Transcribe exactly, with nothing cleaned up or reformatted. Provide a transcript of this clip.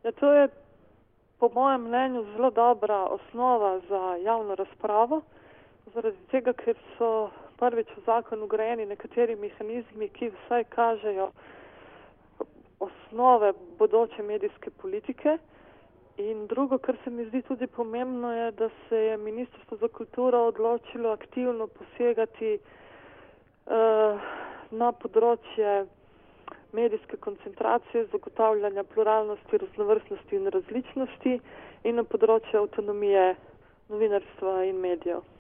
Ja, to je po mojem mnenju zelo dobra osnova za javno razpravo, zaradi tega, ker so prvič v zakon ugrajeni nekateri mehanizmi, ki vsaj kažejo osnove bodoče medijske politike. In drugo, kar se mi zdi tudi pomembno, je, da se je Ministrstvo za kulturo odločilo aktivno posegati uh, na področje medijske koncentracije, zagotavljanja pluralnosti, raznovrstnosti in različnosti in na področje avtonomije novinarstva in medijev.